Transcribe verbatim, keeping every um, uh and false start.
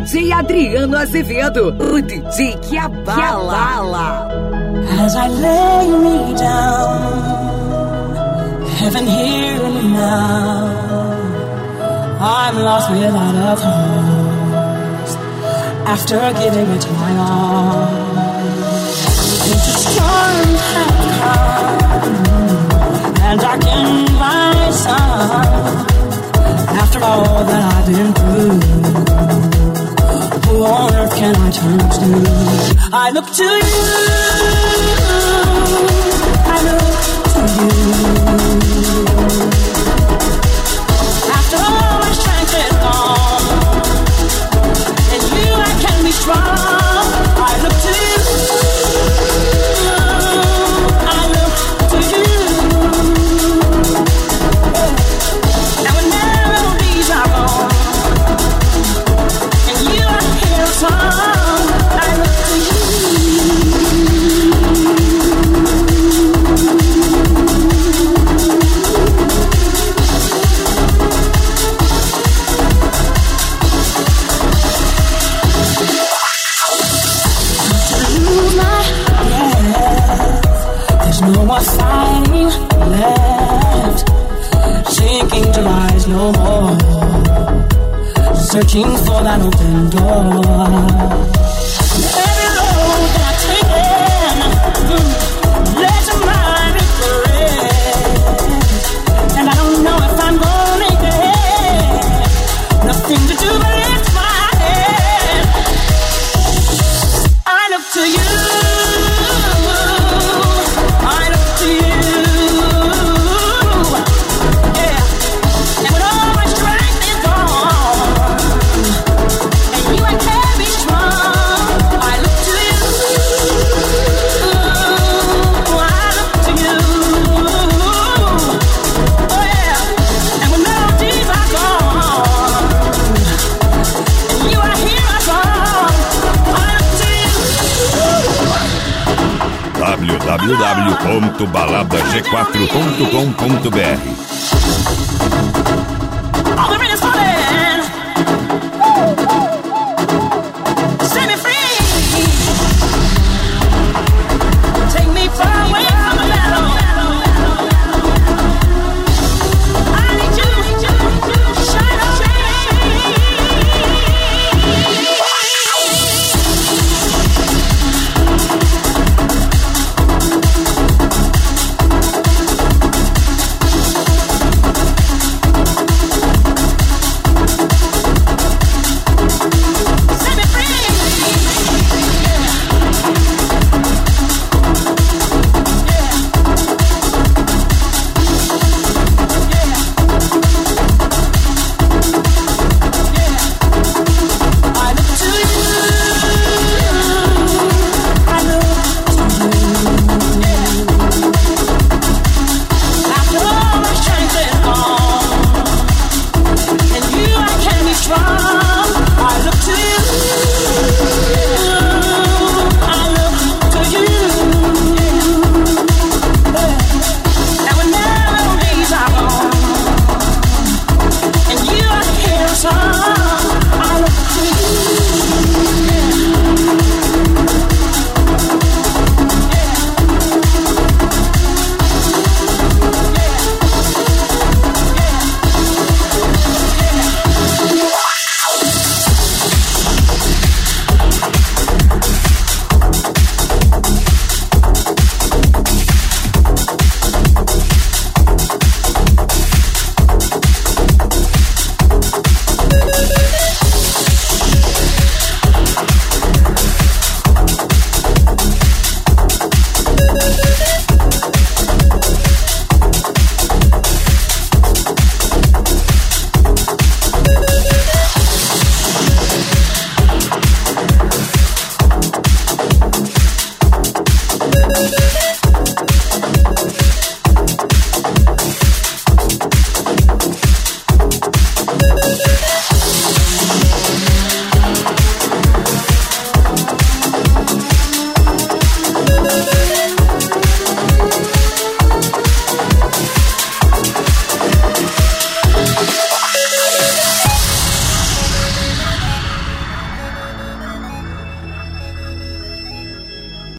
D J Adriano Azevedo, o D J que abala. As I lay me down, heaven hear me now. I'm lost without a cause after giving it my all. It's a storm had come and darkened my sun. After all that I've been through, who on earth can I turn to? I look to you, I look to you. After all my strength is gone, in you I can be strong. I look to you, I look to you. Now when melodies are gone, and you are here a song, I look to you. No more fighting left, sinking to rise no more, searching for that open door. Every road that I've taken led to my regret, and I don't know if I'm gonna make it. Nothing to do but lift my head. I look to you. w w w ponto balada g quatro ponto com ponto b r